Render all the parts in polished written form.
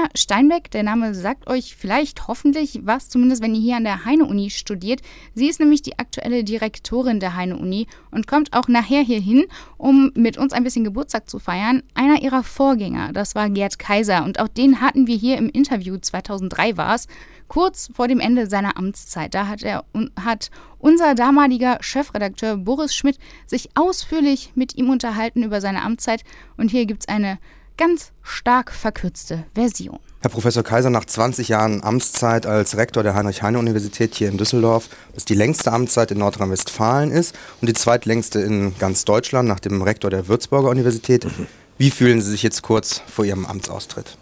Sonja Steinbeck, der Name sagt euch vielleicht hoffentlich was, zumindest wenn ihr hier an der Heine-Uni studiert. Sie ist nämlich die aktuelle Direktorin der Heine-Uni und kommt auch nachher hier hin, um mit uns ein bisschen Geburtstag zu feiern. Einer ihrer Vorgänger, das war Gerd Kaiser, und auch den hatten wir hier im Interview, 2003 war es, kurz vor dem Ende seiner Amtszeit. Da hat unser damaliger Chefredakteur Boris Schmidt sich ausführlich mit ihm unterhalten über seine Amtszeit, und hier gibt es eine ganz stark verkürzte Version. Herr Professor Kaiser, nach 20 Jahren Amtszeit als Rektor der Heinrich-Heine-Universität hier in Düsseldorf, was die längste Amtszeit in Nordrhein-Westfalen ist und die zweitlängste in ganz Deutschland nach dem Rektor der Würzburger Universität. Wie fühlen Sie sich jetzt kurz vor Ihrem Amtsaustritt?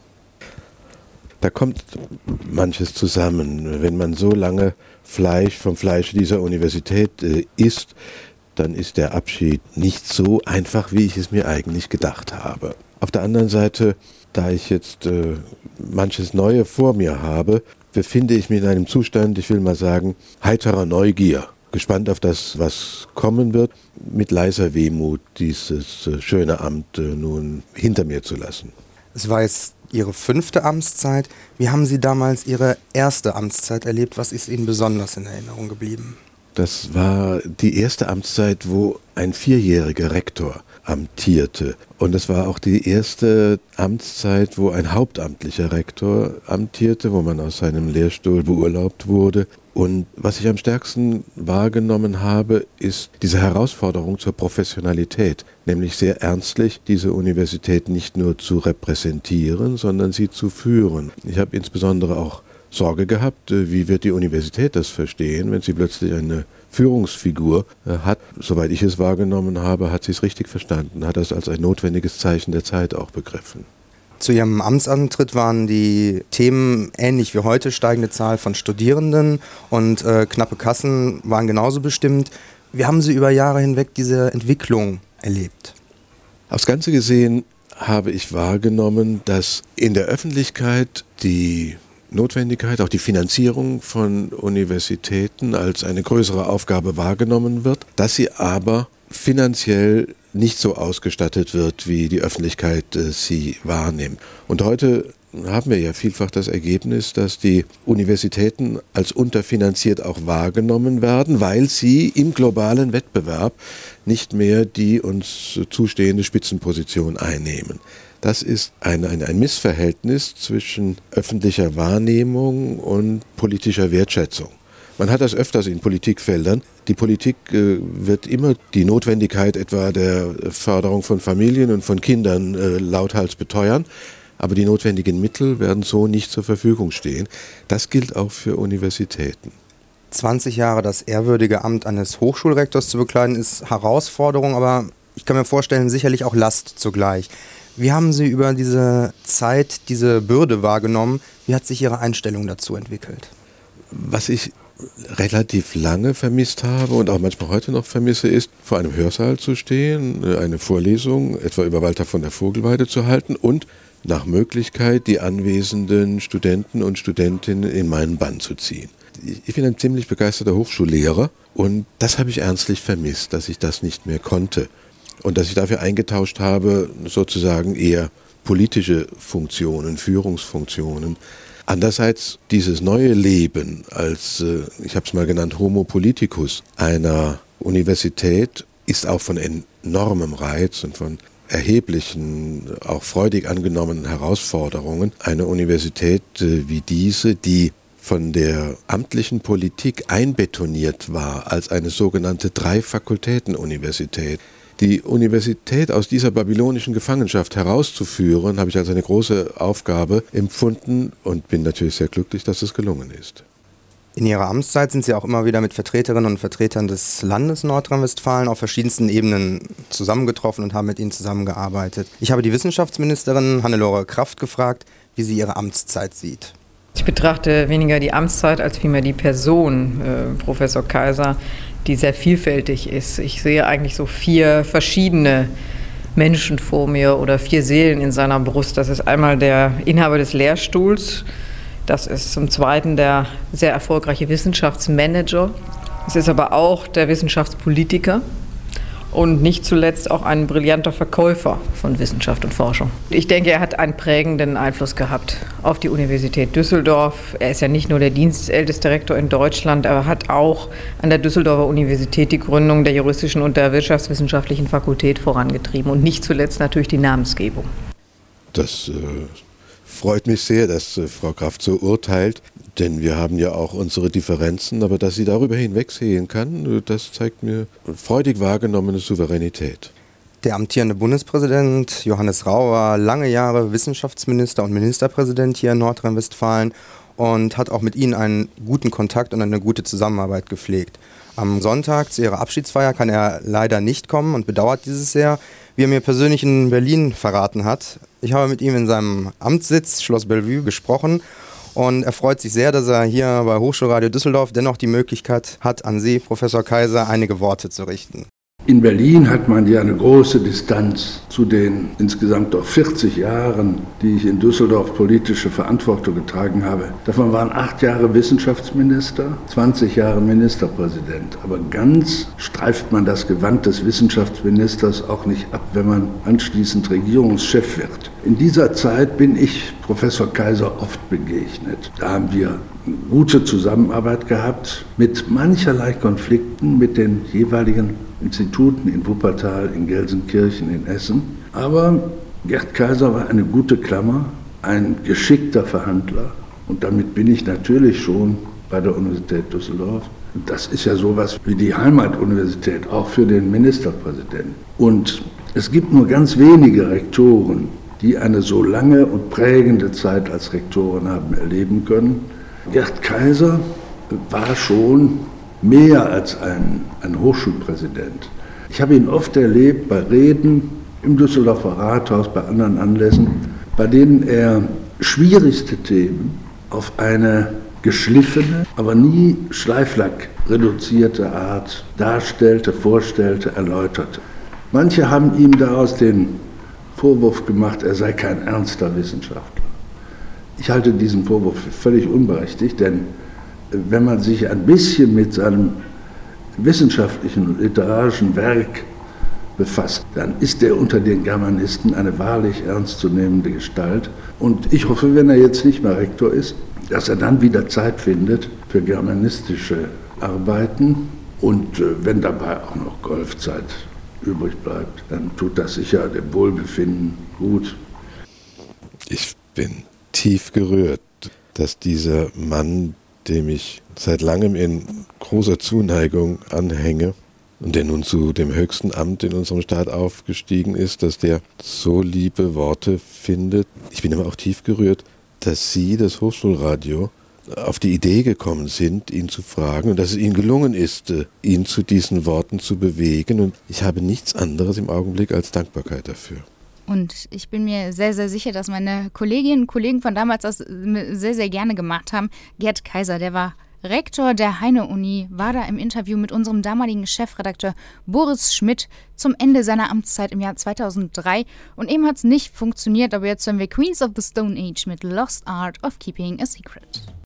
Da kommt manches zusammen. Wenn man so lange vom Fleisch dieser Universität isst, dann ist der Abschied nicht so einfach, wie ich es mir eigentlich gedacht habe. Auf der anderen Seite, da ich jetzt manches Neue vor mir habe, befinde ich mich in einem Zustand, ich will mal sagen, heiterer Neugier. Gespannt auf das, was kommen wird, mit leiser Wehmut dieses schöne Amt nun hinter mir zu lassen. Es war jetzt Ihre 5. Amtszeit. Wie haben Sie damals Ihre erste Amtszeit erlebt? Was ist Ihnen besonders in Erinnerung geblieben? Das war die erste Amtszeit, wo ein 4-jähriger Rektor amtierte. Und es war auch die erste Amtszeit, wo ein hauptamtlicher Rektor amtierte, wo man aus seinem Lehrstuhl beurlaubt wurde. Und was ich am stärksten wahrgenommen habe, ist diese Herausforderung zur Professionalität, nämlich sehr ernstlich diese Universität nicht nur zu repräsentieren, sondern sie zu führen. Ich habe insbesondere auch Sorge gehabt, wie wird die Universität das verstehen, wenn sie plötzlich eine Führungsfigur hat. Soweit ich es wahrgenommen habe, hat sie es richtig verstanden, hat das als ein notwendiges Zeichen der Zeit auch begriffen. Zu Ihrem Amtsantritt waren die Themen ähnlich wie heute, steigende Zahl von Studierenden und knappe Kassen waren genauso bestimmt. Wie haben Sie über Jahre hinweg diese Entwicklung erlebt? Aufs Ganze gesehen habe ich wahrgenommen, dass in der Öffentlichkeit die Notwendigkeit, auch die Finanzierung von Universitäten als eine größere Aufgabe wahrgenommen wird, dass sie aber finanziell nicht so ausgestattet wird, wie die Öffentlichkeit sie wahrnimmt. Und heute haben wir ja vielfach das Ergebnis, dass die Universitäten als unterfinanziert auch wahrgenommen werden, weil sie im globalen Wettbewerb nicht mehr die uns zustehende Spitzenposition einnehmen. Das ist ein Missverhältnis zwischen öffentlicher Wahrnehmung und politischer Wertschätzung. Man hat das öfters in Politikfeldern. Die Politik wird immer die Notwendigkeit etwa der Förderung von Familien und von Kindern lauthals beteuern, aber die notwendigen Mittel werden so nicht zur Verfügung stehen. Das gilt auch für Universitäten. 20 Jahre das ehrwürdige Amt eines Hochschulrektors zu bekleiden, ist Herausforderung, aber ich kann mir vorstellen, sicherlich auch Last zugleich. Wie haben Sie über diese Zeit, diese Bürde wahrgenommen? Wie hat sich Ihre Einstellung dazu entwickelt? Was ich relativ lange vermisst habe und auch manchmal heute noch vermisse, ist, vor einem Hörsaal zu stehen, eine Vorlesung etwa über Walter von der Vogelweide zu halten und nach Möglichkeit die anwesenden Studenten und Studentinnen in meinen Bann zu ziehen. Ich bin ein ziemlich begeisterter Hochschullehrer und das habe ich ernstlich vermisst, dass ich das nicht mehr konnte und dass ich dafür eingetauscht habe, sozusagen eher politische Funktionen, Führungsfunktionen. Andererseits dieses neue Leben als, ich habe es mal genannt, Homo politicus einer Universität ist auch von enormem Reiz und von erheblichen, auch freudig angenommenen Herausforderungen. Eine Universität wie diese, die von der amtlichen Politik einbetoniert war als eine sogenannte 3-Fakultäten-Universität. Die Universität aus dieser babylonischen Gefangenschaft herauszuführen, habe ich als eine große Aufgabe empfunden und bin natürlich sehr glücklich, dass es gelungen ist. In Ihrer Amtszeit sind Sie auch immer wieder mit Vertreterinnen und Vertretern des Landes Nordrhein-Westfalen auf verschiedensten Ebenen zusammengetroffen und haben mit ihnen zusammengearbeitet. Ich habe die Wissenschaftsministerin Hannelore Kraft gefragt, wie sie ihre Amtszeit sieht. Ich betrachte weniger die Amtszeit als vielmehr die Person, Professor Kaiser, die sehr vielfältig ist. Ich sehe eigentlich so 4 verschiedene Menschen vor mir oder 4 Seelen in seiner Brust. Das ist einmal der Inhaber des Lehrstuhls, das ist zum Zweiten der sehr erfolgreiche Wissenschaftsmanager, es ist aber auch der Wissenschaftspolitiker und nicht zuletzt auch ein brillanter Verkäufer von Wissenschaft und Forschung. Ich denke, er hat einen prägenden Einfluss gehabt auf die Universität Düsseldorf. Er ist ja nicht nur der dienstälteste Rektor in Deutschland, er hat auch an der Düsseldorfer Universität die Gründung der juristischen und der wirtschaftswissenschaftlichen Fakultät vorangetrieben und nicht zuletzt natürlich die Namensgebung. Das freut mich sehr, dass Frau Kraft so urteilt, denn wir haben ja auch unsere Differenzen, aber dass sie darüber hinwegsehen kann, das zeigt mir freudig wahrgenommene Souveränität. Der amtierende Bundespräsident Johannes Rau war lange Jahre Wissenschaftsminister und Ministerpräsident hier in Nordrhein-Westfalen und hat auch mit Ihnen einen guten Kontakt und eine gute Zusammenarbeit gepflegt. Am Sonntag zu Ihrer Abschiedsfeier kann er leider nicht kommen und bedauert dieses sehr, wie er mir persönlich in Berlin verraten hat. Ich habe mit ihm in seinem Amtssitz Schloss Bellevue gesprochen und er freut sich sehr, dass er hier bei Hochschulradio Düsseldorf dennoch die Möglichkeit hat, an Sie, Professor Kaiser, einige Worte zu richten. In Berlin hat man ja eine große Distanz zu den insgesamt doch 40 Jahren, die ich in Düsseldorf politische Verantwortung getragen habe. Davon waren 8 Jahre Wissenschaftsminister, 20 Jahre Ministerpräsident. Aber ganz streift man das Gewand des Wissenschaftsministers auch nicht ab, wenn man anschließend Regierungschef wird. In dieser Zeit bin ich Professor Kaiser oft begegnet. Da haben wir eine gute Zusammenarbeit gehabt mit mancherlei Konflikten mit den jeweiligen Instituten in Wuppertal, in Gelsenkirchen, in Essen. Aber Gerd Kaiser war eine gute Klammer, ein geschickter Verhandler. Und damit bin ich natürlich schon bei der Universität Düsseldorf. Und das ist ja sowas wie die Heimatuniversität, auch für den Ministerpräsidenten. Und es gibt nur ganz wenige Rektoren, die eine so lange und prägende Zeit als Rektoren haben erleben können. Gerd Kaiser war schon mehr als ein Hochschulpräsident. Ich habe ihn oft erlebt bei Reden im Düsseldorfer Rathaus, bei anderen Anlässen, bei denen er schwierigste Themen auf eine geschliffene, aber nie Schleiflack reduzierte Art darstellte, vorstellte, erläuterte. Manche haben ihm daraus den Vorwurf gemacht, er sei kein ernster Wissenschaftler. Ich halte diesen Vorwurf für völlig unberechtigt, denn wenn man sich ein bisschen mit seinem wissenschaftlichen und literarischen Werk befasst, dann ist er unter den Germanisten eine wahrlich ernstzunehmende Gestalt. Und ich hoffe, wenn er jetzt nicht mehr Rektor ist, dass er dann wieder Zeit findet für germanistische Arbeiten. Und wenn dabei auch noch Golfzeit übrig bleibt, dann tut das sicher dem Wohlbefinden gut. Ich bin tief gerührt, dass dieser Mann, dem ich seit langem in großer Zuneigung anhänge und der nun zu dem höchsten Amt in unserem Staat aufgestiegen ist, dass der so liebe Worte findet. Ich bin aber auch tief gerührt, dass Sie, das Hochschulradio, auf die Idee gekommen sind, ihn zu fragen und dass es Ihnen gelungen ist, ihn zu diesen Worten zu bewegen. Und ich habe nichts anderes im Augenblick als Dankbarkeit dafür. Und ich bin mir sehr, sehr sicher, dass meine Kolleginnen und Kollegen von damals das sehr, sehr gerne gemacht haben. Gerd Kaiser, der war Rektor der Heine-Uni, war da im Interview mit unserem damaligen Chefredakteur Boris Schmidt zum Ende seiner Amtszeit im Jahr 2003. Und eben hat es nicht funktioniert, aber jetzt hören wir Queens of the Stone Age mit Lost Art of Keeping a Secret.